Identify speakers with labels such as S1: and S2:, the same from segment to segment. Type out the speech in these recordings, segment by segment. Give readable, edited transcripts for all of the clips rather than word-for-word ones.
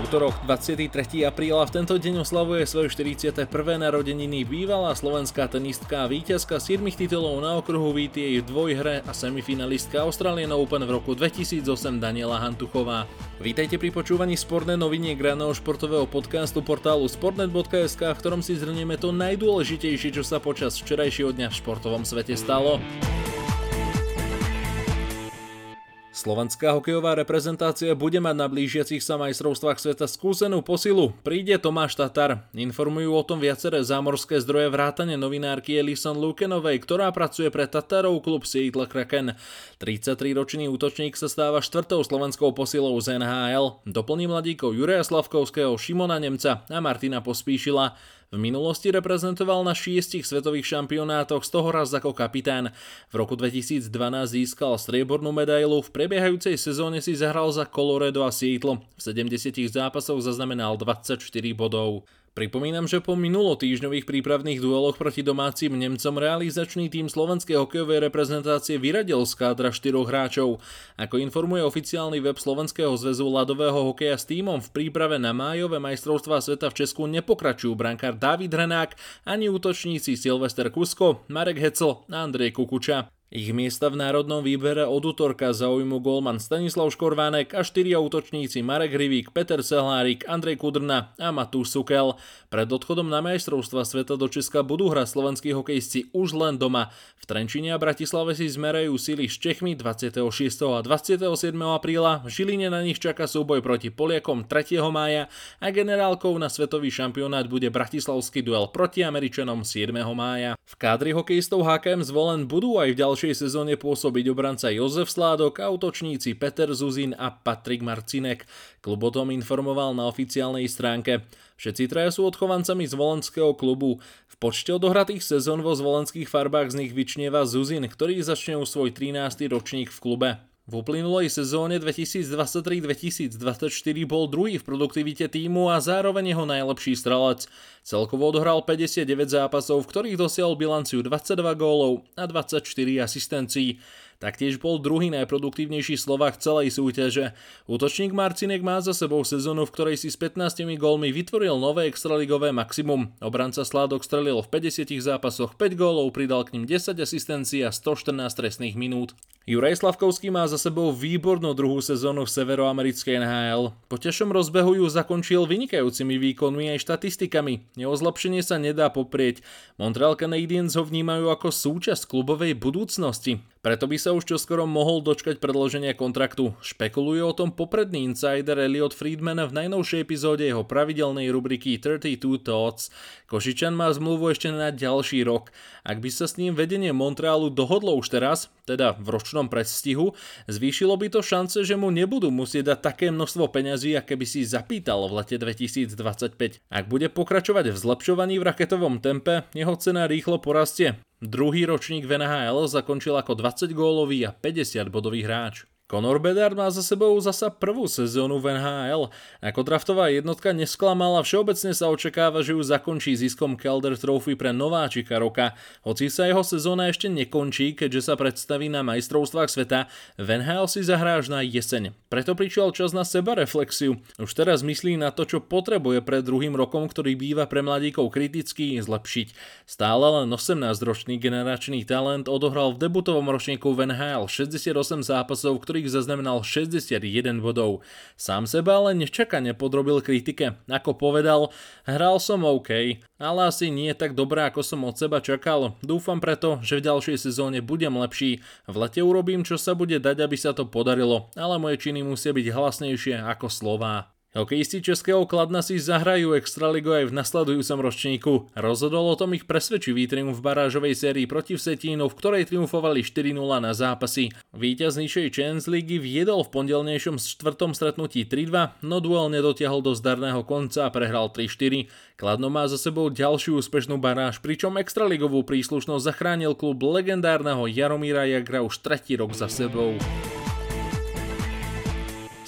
S1: útorok 23. apríl a v tento deň oslavuje svoje 41. narodeniny bývalá slovenská tenistka a víťazka 7 titulov na okruhu VTA v dvojhre a semifinalistka Australian Open v roku 2008 Daniela Hantuchová. Vítajte pri počúvaní sportnej noviniek ranného športového podcastu portálu sportnet.sk, v ktorom si zhrnieme to najdôležitejšie, čo sa počas včerajšieho dňa v športovom svete stalo. Slovenská hokejová reprezentácia bude mať na blížiacich sa majstrovstvách sveta skúsenú posilu. Príde Tomáš Tatar. Informujú o tom viaceré zámorské zdroje vrátane novinárky Alison Lukenovej, ktorá pracuje pre Tatarov klub Seattle Kraken. 33-ročný útočník sa stáva štvrtou slovenskou posilou z NHL. Doplní mladíkov Juraja Slavkovského, Šimona Nemca a Martina Pospíšila. V minulosti reprezentoval na 6 svetových šampionátoch, z toho raz ako kapitán. V roku 2012 získal striebornú medailu, v prebiehajúcej sezóne si zahral za Colorado a Seattle. V 70 zápasoch zaznamenal 24 bodov. Pripomínam, že po minulotýždňových prípravných dueloch proti domácim Nemcom realizačný tím slovenskej hokejovej reprezentácie vyradil z kádra 4 hráčov. Ako informuje oficiálny web Slovenského zväzu ľadového hokeja, s tímom v príprave na májové majstrovstvá sveta v Česku nepokračujú brankár Dávid Hrenák ani útočníci Silvester Kusko, Marek Hecl a Andrej Kukuča. Ich miesta v národnom výbere od útorka zaujmú gólman Stanislav Škorvánek a 4 útočníci Marek Hrivík, Peter Sehlárik, Andrej Kudrna a Matúš Sukel. Pred odchodom na majstrovstvá sveta do Česka budú hrať slovenskí hokejisti už len doma. V Trenčíne a Bratislave si zmerajú síly s Čechmi 26. a 27. apríla. V Žiline na nich čaká súboj proti Poliakom 3. mája a generálkou na svetový šampionát bude bratislavský duel proti Američanom 7. mája. V kádri hokejistov HKM Zvolen budú aj v ďalšej sezóne pôsobiť obranca Jozef Sládok a útočníci Peter Zuzin a Patrik Marcinek. Klub o tom informoval na oficiálnej stránke. Všetci traja sú odchovancami zvolenského klubu. V počte odohratých sezón vo zvolenských farbách z nich vyčnieva Zuzin, ktorý začne už svoj 13. ročník v klube. V uplynulej sezóne 2023-2024 bol druhý v produktivite tímu a zároveň jeho najlepší strelec. Celkovo odohral 59 zápasov, v ktorých dosiahol bilanciu 22 gólov a 24 asistencií. Taktiež bol druhý najproduktívnejší Slovák celej súťaže. Útočník Marcinek má za sebou sezónu, v ktorej si s 15 gólmi vytvoril nové extraligové maximum. Obranca Sládok strelil v 50 zápasoch 5 gólov, pridal k nim 10 asistencií a 114 trestných minút. Juraj Slavkovský má za sebou výbornú druhú sezónu v severoamerickej NHL. Po ťažšom rozbehu ju zakončil vynikajúcimi výkonmi aj štatistikami. Jeho zlepšenie sa nedá poprieť. Montreal Canadiens ho vnímajú ako súčasť klubovej budúcnosti. Preto by sa už čoskoro mohol dočkať predĺženia kontraktu. Špekuluje o tom popredný insider Elliot Friedman v najnovšej epizóde jeho pravidelnej rubriky 32 Thoughts. Košičan má zmluvu ešte na ďalší rok. Ak by sa s ním vedenie Montrealu dohodlo už teraz, teda v ročnom predstihu, zvýšilo by to šance, že mu nebudú musieť dať také množstvo peňazí, aké by si zapýtal v lete 2025. Ak bude pokračovať v zlepšovaní v raketovom tempe, jeho cena rýchlo porastie. Druhý ročník v NHL zakončil ako 20-gólový a 50-bodový hráč. Connor Bedard má za sebou zasa prvú sezónu v NHL. Ako draftová jednotka nesklamala, všeobecne sa očakáva, že ju zakončí ziskom Calder Trophy pre nováčika roka. Hoci sa jeho sezóna ešte nekončí, keďže sa predstaví na majstrovstvách sveta, v NHL si zahrá až na jeseň. Preto prišiel čas na sebareflexiu. Už teraz myslí na to, čo potrebuje pred druhým rokom, ktorý býva pre mladíkov kritický, zlepšiť. Stále len 18-ročný generačný talent odohral v debutovom ročníku v NHL 68 zápasov, ktorých zaznamenal 61 bodov. Sám seba ale nečakane podrobil kritike. Ako povedal, hral som OK, ale asi nie tak dobré, ako som od seba čakal. Dúfam preto, že v ďalšej sezóne budem lepší. V lete urobím, čo sa bude dať, aby sa to podarilo, ale moje činy musia byť hlasnejšie ako slová. Hokejisti Českého Kladna si zahrajú extraligu aj v nasledujúcom ročníku. Rozhodol o tom ich presvedčivý triumf v barážovej sérii proti Vsetínu, v ktorej triumfovali 4-0 na zápasy. Víťaz nižšej Champions League viedol v pondelnejšom štvrtom stretnutí 3-2, no duel nedotiahol do zdarného konca a prehral 3-4. Kladno má za sebou ďalšiu úspešnú baráž, pričom extraligovú príslušnosť zachránil klub legendárneho Jaromíra Jagra už tretí rok za sebou.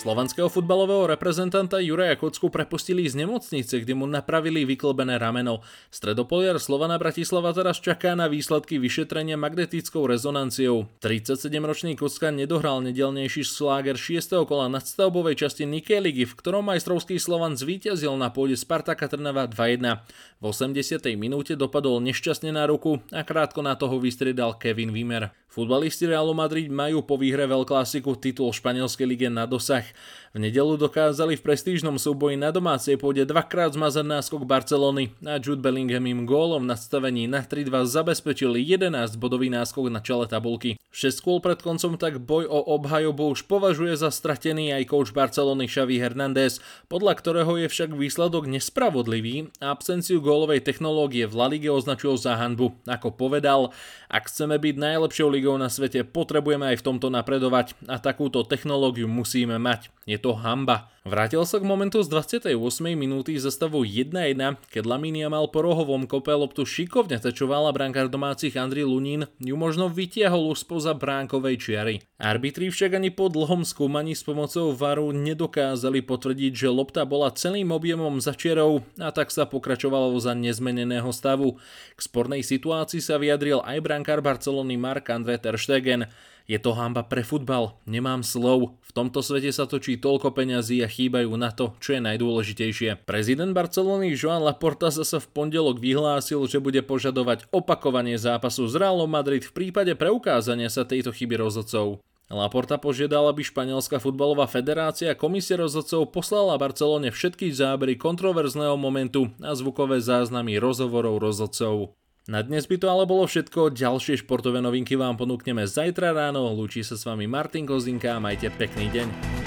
S1: Slovanského futbalového reprezentanta Juraja Kocku prepustili z nemocnice, kde mu napravili vyklbené rameno. Stredopoliar Slovana Bratislava teraz čaká na výsledky vyšetrenia magnetickou rezonanciou. 37-ročný Kocka nedohral nedelnejší šláger 6. kola nadstavbovej časti Nikkei ligy, v ktorom majstrovský Slovan zvíťazil na pôde Spartaka Trnava 2-1. V 80. minúte dopadol nešťastne na ruku a krátko na toho vystriedal Kevin Wimmer. Futbalisti Realu Madrid majú po výhre El Clásico titul španielskej lige na dosah. V nedeľu dokázali v prestížnom súboji na domácej pôde dvakrát zmazať náskok Barcelony a Jude Bellingham im gólom v nastavení na 3-2 zabezpečil 11-bodový náskok na čele tabulky. 6 kôl pred koncom tak boj o obhajobu už považuje za stratený aj coach Barcelony Xavi Hernández, podľa ktorého je však výsledok nespravodlivý a absenciu gólovej technológie v La Lige označil za hanbu. Ako povedal, ak chceme byť najlepšou ligou na svete, potrebujeme aj v tomto napredovať a takúto technológiu musíme mať. Je to hanba. Vrátil sa k momentu z 28. minúty za stavu 1-1, keď Lamine Yamal po rohovom kope loptu šikovne tečoval a brankár domácich Andriy Lunin ju možno vytiahol už spoza bránkovej čiary. Arbitri však ani po dlhom skúmaní s pomocou VARu nedokázali potvrdiť, že lopta bola celým objemom za čiarou a tak sa pokračovalo za nezmeneného stavu. K spornej situácii sa vyjadril aj brankár Barcelony Marc-André ter Stegen. Je to hanba pre futbal, nemám slov. V tomto svete sa točí toľko peňazí a chýbajú na to, čo je najdôležitejšie. Prezident Barcelony Joan Laporta zasa v pondelok vyhlásil, že bude požadovať opakovanie zápasu s Realom Madrid v prípade preukázania sa tejto chyby rozhodcov. Laporta požiadal, aby Španielská futbalová federácia a komisia rozhodcov poslala Barcelone všetky zábery kontroverzného momentu a zvukové záznamy rozhovorov rozhodcov. Na dnes by to ale bolo všetko, ďalšie športové novinky vám ponúkneme zajtra ráno, lúči sa s vami Martin Kozinka a majte pekný deň.